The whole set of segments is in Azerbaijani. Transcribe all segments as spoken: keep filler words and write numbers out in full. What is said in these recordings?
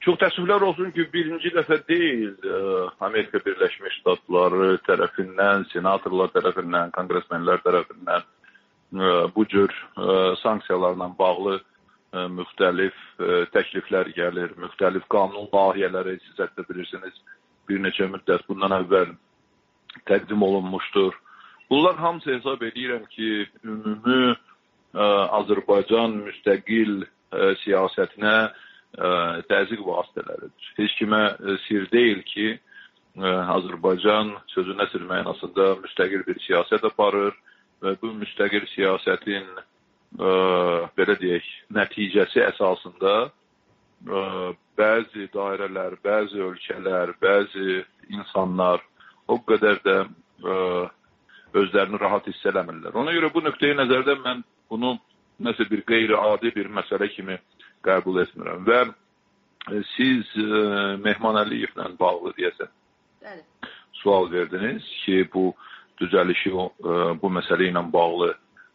Çox təəssüflər olsun ki, birinci dəfə deyil Amerika Birləşmiş Ştatları tərəfindən, senatorlar tərəfindən, konqresmenlər tərəfindən bu cür sanksiyalarla bağlı müxtəlif təkliflər gəlir, müxtəlif qanun layihələri, siz hətta bilirsiniz, bir neçə müddət bundan əvvəl təqdim olunmuşdur. Bunlar hamısı hesab edirəm ki, ümumi Azərbaycan müstəqil siyasətinə təzyiq vasitələridir. Heç kimə sir deyil ki, Azərbaycan sözün əsl mənasında müstəqil bir siyasət aparır və bu müstəqil siyasətin belə deyək, nəticəsi əsasında bəzi dairələr, bəzi ölkələr, bəzi insanlar o qədər də özlərini rahat hiss eləmirlər. Ona görə bu nöqteyi nəzərdə mən bunu nəsə bir qeyri-adi bir məsələ kimi qəbul etmirəm. Və siz Mehman Əliyevlə bağlı deyəsən sual verdiniz ki, bu düzəlişi bu məsələ ilə bağlı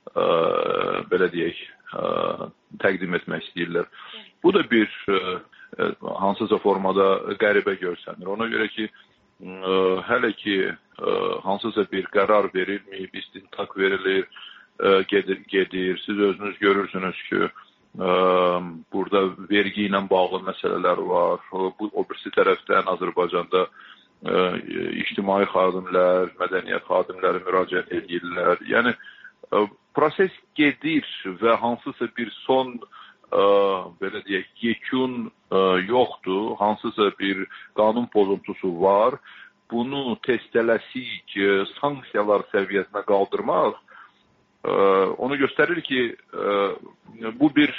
belə deyək, təqdim etmək istəyirlər. Bu da bir hansısa formada qəribə görsənir. Ona görə ki, hələ ki hansısa bir qərar verilməyib, istintaq verilir, gedir, gedir. Siz özünüz görürsünüz ki, burada vergi ilə bağlı məsələlər var. Bu, o birisi tərəfdən Azərbaycanda ictimai xadimlər, mədəniyyət xadimləri müraciət edirlər. Yəni, proses gedir və hansısa bir son, belə deyək, yekun yoxdur, hansısa bir qanun pozuntusu var. Bunu tez-tələsik sanksiyalar səviyyəsinə qaldırmaq onu göstərir ki, bu bir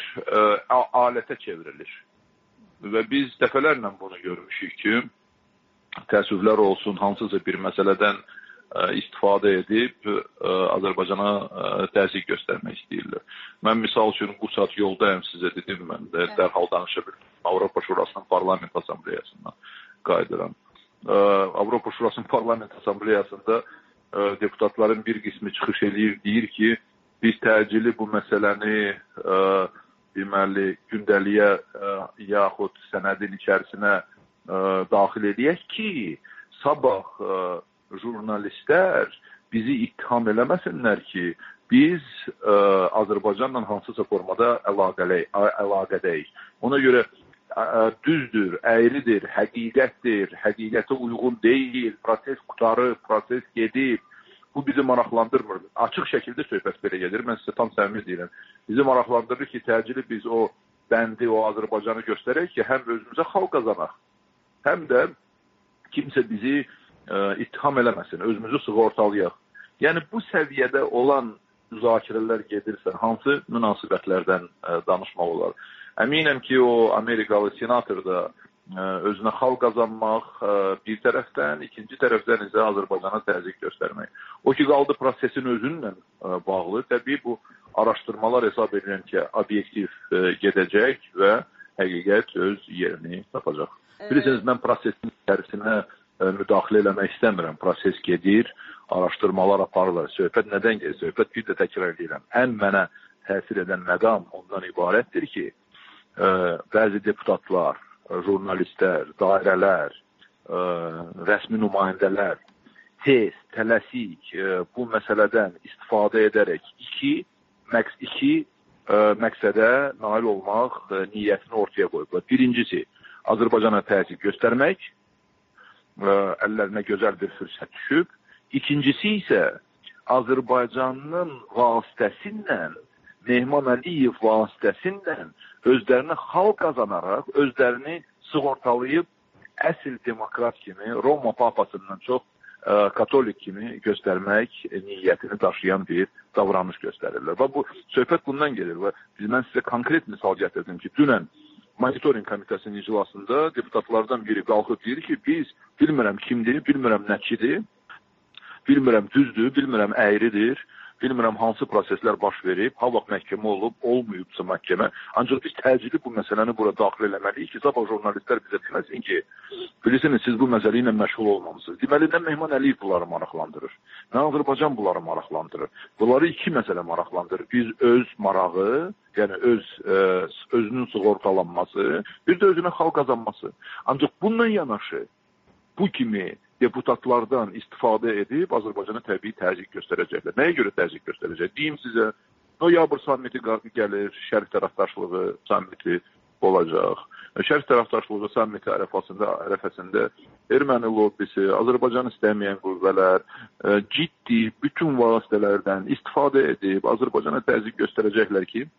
alətə çevrilir. Və biz dəfələrlə bunu görmüşük ki, təəssüflər olsun, hansısa bir məsələdən istifadə edib Azərbaycana təzyiq göstərmək istəyirlər. Mən misal üçün bu saat yoldayım, sizə dedim, mən də dərhal danışa bilmirəm. Avropa Şurasının Parlament Assambleyasından qayıdıram. Avropa Şurasının Parlament Assambleyasında deputatların bir qismi çıxış edir, deyir ki, biz təcili bu məsələni deməli gündəliyə yaxud sənədin içərisinə daxil edək ki, sabah jurnalistlər bizi ittiham eləməsinlər ki, biz Azərbaycanla hansısa formada əlaqədəyik. Ona görə düzdür, əyridir, həqiqətdir, həqiqətə uyğun deyil, proses qutarıb, proses gedib. Bu bizi maraqlandırmır. Açıq şəkildə söhbət belə gedir. Mən sizə tam səmimi deyirəm. Bizi maraqlandırır ki, təcili biz o bəndi, o Azərbaycanı göstərək ki, həm özümüzə xalq qazanaq, həm də kimsə bizi ittiham eləməsin, özümüzü sığortalayaq. Yəni, bu səviyyədə olan müzakirələr gedirsə, hansı münasibətlərdən danışmaq olar? Əminəm ki, o Amerikalı senator da özünə xalq qazanmaq bir tərəfdən, ikinci tərəfdən isə Azərbaycana təzyiq göstərmək. O ki, qaldı prosesin özünlə bağlı, təbii bu araşdırmalar hesab edirəm ki, obyektiv gedəcək və həqiqət öz yerini tapacaq. Bilirsiniz, mən prosesin içərisinə müdaxilə eləmək istəmirəm. Proses gedir, araşdırmalar aparılır. Söhbət nədən gedir? Söhbət bir də təkrar edirəm. Ən mənə təsir edən məqam ondan ibarətdir ki, bəzi deputatlar, jurnalistlər, dairələr, rəsmi nümayəndələr tez, tələsik bu məsələdən istifadə edərək iki, məqs iki məqsədə nail olmaq niyyətini ortaya qoyublar. Birincisi, Azərbaycana təzyiq göstərmək, əllərinə gözəl bir fürsət düşüb. İkincisi isə Azərbaycanın vasitəsilə, Mehman Əliyev vasitəsilə özlərini xalq qazanaraq, özlərini sığortalayıb əsl demokrat kimi, Roma papasından çox katolik kimi göstərmək niyyətini daşıyan bir davranış göstərirlər. Və bu söhbət bundan gelir və mən sizə konkret misal gətirdim ki, dünən monitoring komitəsinin iclasında deputatlardan biri qalxıb deyir ki, biz bilmirəm kimdir, bilmirəm nəçidir, bilmirəm düzdür, bilmirəm əyridir. bilmirəm hansı proseslər baş verib, ha vaxt məhkəmə olub, olmayıbsa məhkəmə. Ancaq biz təcili bu məsələni bura daxil eləməliyik ki, sabah jurnalistlər bizə deməsin ki, bilirsiniz, siz bu məsələ ilə məşğul olmamısınız. Deməli, nə Mehman Əliyev bunları maraqlandırır, nə Azərbaycan bunları maraqlandırır. Bunları iki məsələ maraqlandırır. Biz öz marağı, yəni öz ə, özünün sığortalanması, bir də özünə xalq qazanması. Ancaq bununla yanaşı bu kimi deputatlardan istifadə edib Azərbaycana təbii təzyiq göstərəcəklər. Nəyə görə təzyiq göstərəcək? Deyim sizə, noyabr sammiti gəlir, şərq tərəfdaşlığı sammiti olacaq. Şərq tərəfdaşlığı sammiti ərəfəsində, ərəfəsində erməni lobbisi, Azərbaycan istəməyən qüvvələr ciddi bütün vasitələrdən istifadə edib Azərbaycana təzyiq göstərəcəklər ki,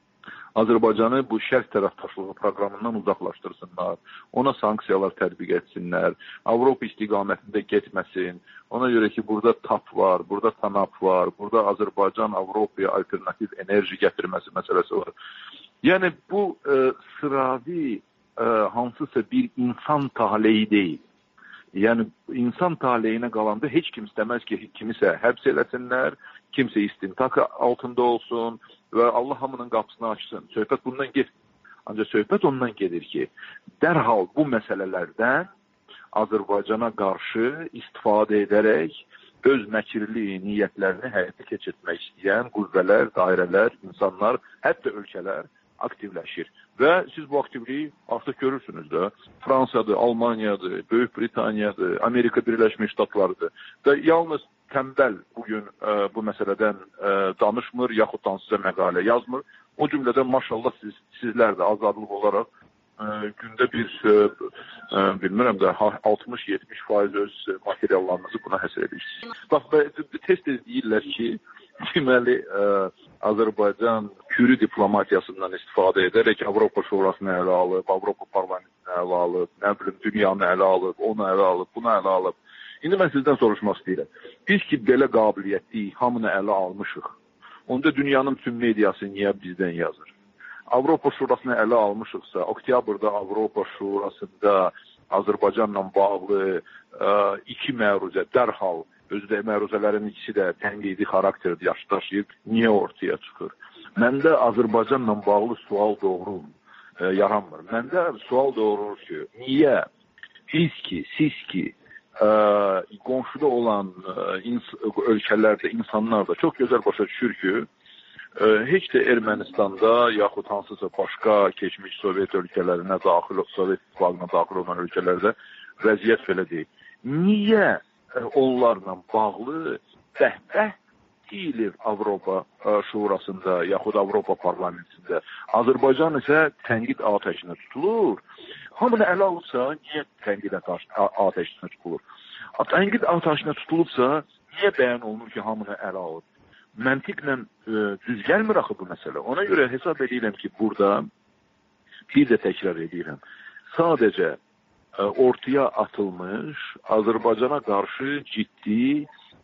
Azərbaycanı bu şərq tərəfdaşlığı proqramından uzaqlaşdırsınlar, ona sanksiyalar tətbiq etsinlər, Avropa istiqamətində getməsin. Ona görə ki, burada TAP var, burada TANAP var, burada Azərbaycan Avropaya alternativ enerji gətirməsi məsələsi var. Yəni bu e, sıravi e, hansısa bir insan taleyi deyil. Yəni insan taleyinə qalanda heç kim istəməz ki, kimisə həbs eləsinlər, kimsə istintaq altında olsun və Allah hamının qapısını açsın. Söhbət bundan gedir. Ancaq söhbət ondan gedir ki, dərhal bu məsələlərdən Azərbaycana qarşı istifadə edərək öz məkirli niyyətlərini həyata keçirtmək istəyən qüvvələr, dairələr, insanlar, hətta ölkələr aktivləşir. Və siz bu aktivliyi artıq görürsünüz də. Fransadır, Almaniyadır, Böyük Britaniyadır, Amerika Birləşmiş Ştatlarıdır. Və yalnız tənbəl bugün ə, bu məsələdən ə, danışmır, yaxud hansısa məqalə yazmır. O cümlədən maşallah siz, sizlər də azadlıq olaraq ə, gündə bir, ə, ə, bilmirəm də, altmış yetmiş faiz öz materiallarınızı buna həsr edirsiniz. Bax, tez-tez deyirlər ki, deməli, ə, Azərbaycan kürü diplomatiyasından istifadə edərək Avropa Şurasını ələ alıb, Avropa Parlamentini ələ alıb, nə bilim, dünyanı ələ alıb, onu ələ alıb, bunu ələ alıb. İndi mən sizdən soruşmaq istəyirəm. Biz ki, belə qabiliyyətli hamını ələ almışıq. Onda dünyanın tüm mediası niyə bizdən yazır? Avropa Şurasını ələ almışıqsa, oktyabrda Avropa Şurasında Azərbaycanla bağlı ə, iki məruzə dərhal, özü də məruzələrin ikisi də tənqidi xarakterdə yaşdaşıyıb, niyə ortaya çıxır? Məndə Azərbaycanla bağlı sual doğru ə, yaranmır. Məndə sual doğurur ki, niyə biz ki, siz ki, Ə, qonşuda olan ə, ins ölkələrdə, insanlar da çox gözəl başa düşür ki, ə, heç də Ermənistanda yaxud hansısa başqa keçmiş Sovet ölkələrinə daxil, Sovet İttifaqına daxil olan ölkələrdə vəziyyət belə deyil. Niyə ə, onlarla bağlı bəhbəh deyilir Avropa ə, Şurasında yaxud Avropa Parlamentində? Azərbaycan isə tənqid atəşinə tutulur. Hamını ələ alırsa, niyə tənqid atəşinə tutulur? Tənqid atəşinə tutulubsa, niyə bəyan olunur ki, hamını ələ alır? Məntiqlə e, düz gəlmir axı bu məsələ. Ona görə hesab edirəm ki, burada bir də təkrar edirəm. Sadəcə e, ortaya atılmış Azərbaycana qarşı ciddi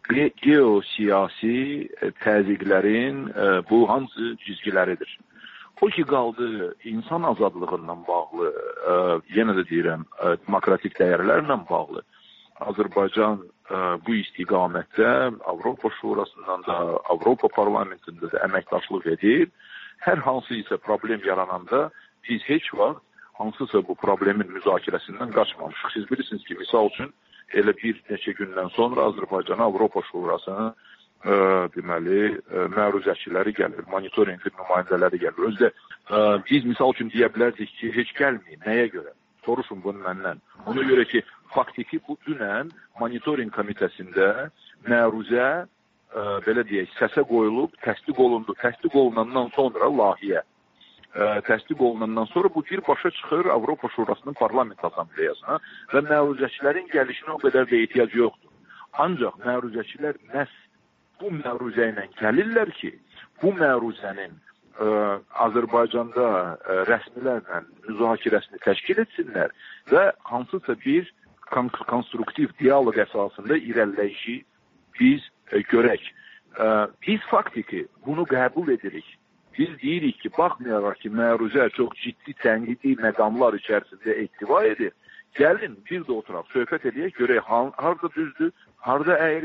geosiyasi e, təzyiqlərin e, bu hansı cizgiləridir. O ki, qaldı insan azadlığından bağlı, ə, yenə də deyirəm, ə, demokratik dəyərlərlə bağlı. Azərbaycan ə, bu istiqamətdə Avropa Şurasından da, Avropa Parlamentində də əməkdaşlıq edir. Hər hansı isə problem yarananda biz heç vaxt hansısa bu problemin müzakirəsindən qaçmamışıq. Siz bilirsiniz ki, misal üçün, elə bir neçə gündən sonra Azərbaycana Avropa Şurasının Ə, deməli, ə, məruzəçiləri gəlir, monitorinqin nümayəndələri gəlir. Özdə ə, biz misal üçün deyə bilərdik ki, heç gəlməyin. Nəyə görə? Soruşun bunu məndən. Ona görə ki, faktiki bu dünən monitorinq komitəsində məruzə ə, belə deyək, səsə qoyulub, təsdiq olundu. Təsdiq olunandan sonra layihə, ə, təsdiq olunandan sonra bu birbaşa çıxır Avropa Şurasının parlament asambleyasına və məruzəçilərin gəlişinə o qədər də ehtiyac yoxdur. Ancaq məruzəçilər nəs bu məruzə ilə gəlirlər ki, bu məruzənin ə, Azərbaycanda ə, rəsmilərlə müzakirəsini təşkil etsinlər və hansısa bir konstruktiv dialoq əsasında irəliləyişi biz ə, görək. Ə, biz faktiki bunu qəbul edirik. Biz deyirik ki, baxmayaraq ki, məruzə çox ciddi tənqidi məqamlar içərisində ehtiva edir. Gəlin, bir də oturaq, söhbət edək, görək harada düzdür, harada əyridir,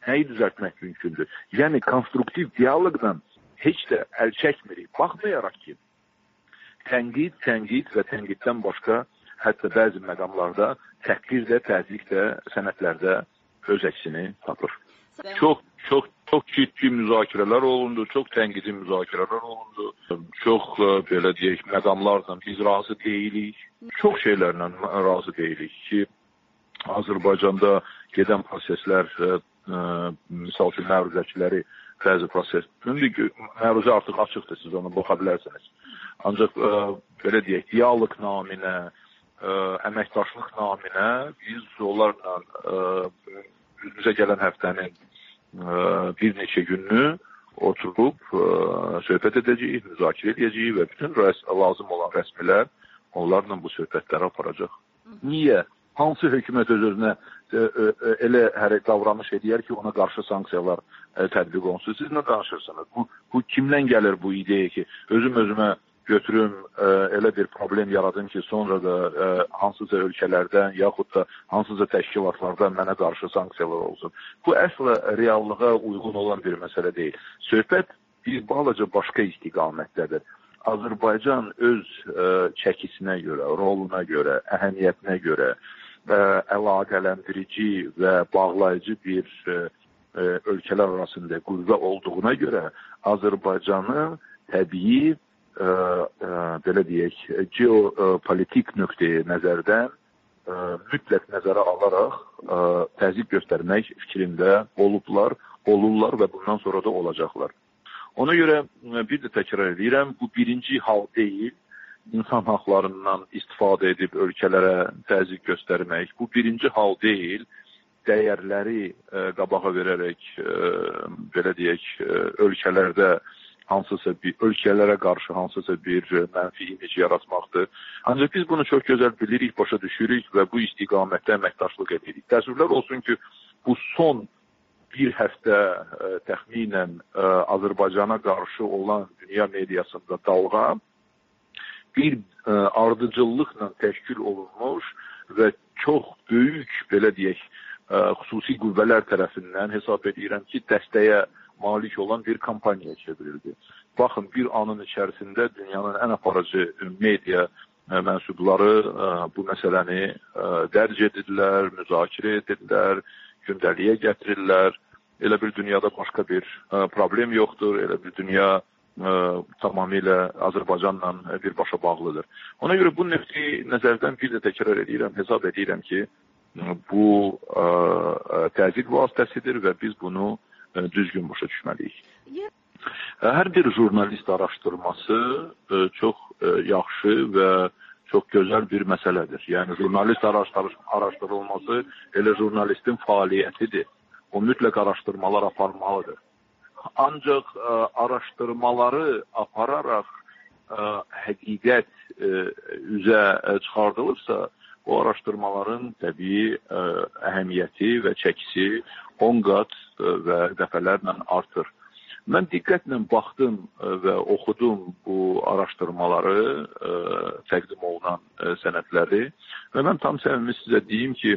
nəyi düzəltmək mümkündür? Yəni, konstruktiv dialoqla heç də əl çəkmirik. Baxmayaraq ki, tənqid, tənqid və tənqiddən başqa hətta bəzi məqamlarda təhqir də, təzyiq də sənədlərdə öz əksini tapır. Çox, çox, çox ciddi müzakirələr olundu, çox tənqidi müzakirələr olundu, çox, belə deyək, məqamlarla biz razı deyilik, çox şeylərlə razı deyilik ki, Azərbaycanda gedən proseslər, misal üçün, məruzəçiləri bəzi proses, məruzə artıq açıqdır, siz ona baxa bilərsiniz. Ancaq, belə deyək, dialoq naminə, əməkdaşlıq naminə biz onlarla üzümüzə gələn həftənin bir neçə gününü oturub söhbət edəcəyik, müzakirə edəcəyik və bütün lazım olan rəsmilər onlarla bu söhbətləri aparacaq. Niyə? Hansı hökumət öz-özünə elə hər davranış edir ki, ona qarşı sanksiyalar tətbiq olunsun? Siz nə danışırsınız? Bu, bu kimdən gəlir bu ideya ki, özüm özümə götürüm, elə bir problem yaradım ki, sonra da hansıca ölkələrdən, yaxud da hansıca təşkilatlardan mənə qarşı sanksiyalar olsun. Bu əsla reallığa uyğun olan bir məsələ deyil. Söhbət bir balaca başqa istiqamətdədir. Azərbaycan öz çəkisinə görə, roluna görə, əhəmiyyətinə görə əlaqələndirici və bağlayıcı bir ölkələr arasında qüvvə olduğuna görə Azərbaycanın təbii belə deyək, geopolitik nöqteyi nəzərdən mütləq nəzərə alaraq təzyiq göstərmək fikrində olublar, olurlar və bundan sonra da olacaqlar. Ona görə bir də təkrar edirəm, bu birinci hal deyil, insan haqlarından istifadə edib ölkələrə təzyiq göstərmək. Bu birinci hal deyil, dəyərləri qabağa verərək, belə deyək, ölkələrdə hansısa bir, ölkələrə qarşı hansısa bir mənfi imic yaratmaqdır. Ancaq biz bunu çox gözəl bilirik, başa düşürük və bu istiqamətdə əməkdaşlıq edirik. Təəssüflər olsun ki, bu son bir həftə təxminən Azərbaycana qarşı olan dünya mediasında dalğa bir ardıcıllıqla təşkil olunmuş və çox böyük, belə deyək, xüsusi qüvvələr tərəfindən hesab edirəm ki, dəstəyə malik olan bir kampaniyaya çevrildi. Baxın, bir anın içərisində dünyanın ən aparıcı media mənsubları bu məsələni dərc edirlər, müzakirə edirlər, gündəliyə gətirirlər. Elə bir dünyada başqa bir problem yoxdur, elə bir dünya tamamilə Azərbaycanla birbaşa bağlıdır. Ona görə bu nöqteyi nəzərdən bir də təkrar edirəm, hesab edirəm ki, bu təzyiq vasitəsidir və biz bunu düzgün başa düşməliyik. Hər bir jurnalist araşdırması çox yaxşı və çox gözəl bir məsələdir. Yəni, jurnalist araşdırılması elə jurnalistin fəaliyyətidir. O mütləq araşdırmalar aparmalıdır. Ancaq araşdırmaları apararaq həqiqət üzə çıxardılırsa, o araşdırmaların təbii əhəmiyyəti və çəkisi on qat və dəfələrlə artır. Mən diqqətlə baxdım və oxudum bu araşdırmaları, təqdim olunan sənədləri və mən tam səmimi sizə deyim ki,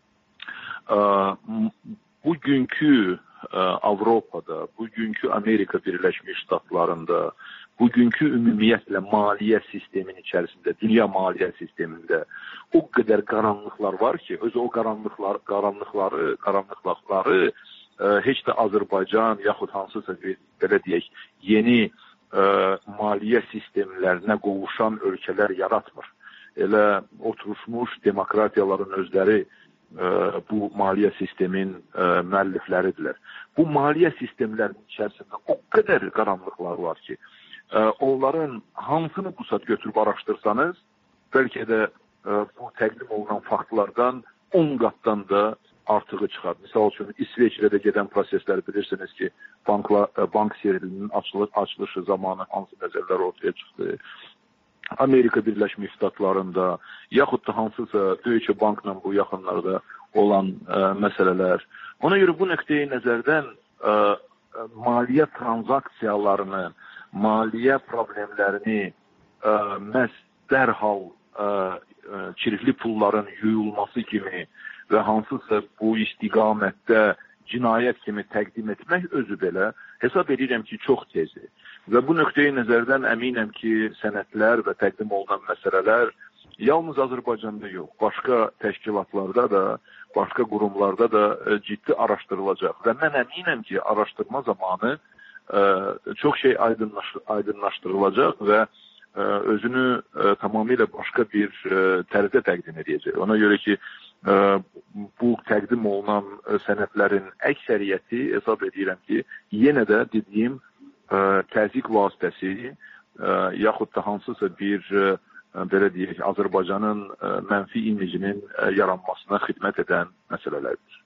bugünkü Avropada, bugünkü Amerika Birləşmiş Ştatlarında, bugünkü ümumiyyətlə maliyyə sistemin içərisində, dünya maliyyə sistemində o qədər qaranlıqlar var ki, öz o qaranlıqlar, qaranlıqları, qaranlıqları heç də Azərbaycan yaxud hansısa bir, belə deyək, yeni maliyyə sistemlərinə qovuşan ölkələr yaratmır. Elə oturuşmuş demokratiyaların özləri bu maliyyə sistemin müəllifləridirlər. Bu maliyyə sistemlərinin içərisində o qədər qaranlıqlar var ki, onların hansını bu saat götürüb araşdırsanız, bəlkə də bu təqdim olunan faktlardan on qatdan da artığı çıxar. Misal üçün, İsveçrədə gedən proseslər bilirsiniz ki, bankla, bank serilinin açılışı zamanı hansı nəzərlər ortaya çıxdı. Amerika Birləşmiş Ştatlarında, yaxud da hansısa Deutsche Bankla bu yaxınlarda olan ə, məsələlər. Ona görə bu nöqteyi nəzərdən ə, maliyyə transaksiyalarını, maliyyə problemlərini ə, məhz dərhal ə, çirkli pulların yuyulması kimi və hansısa bu istiqamətdə cinayət kimi təqdim etmək özü belə hesab edirəm ki, çox tezdir. Və bu nöqteyi nəzərdən əminəm ki, sənədlər və təqdim olunan məsələlər yalnız Azərbaycanda yox, başqa təşkilatlarda da, başqa qurumlarda da ciddi araşdırılacaq. Və mən əminəm ki, araşdırma zamanı çox şey aydınlaşdırılacaq və özünü tamamilə başqa bir tərzdə təqdim edəcək. Ona görə ki, bu təqdim olunan sənədlərin əksəriyyəti hesab edirəm ki, yenə də dediyim təzyiq vasitəsi yaxud da hansısa bir belə deyək, Azərbaycanın mənfi imicinin yaranmasına xidmət edən məsələlərdir.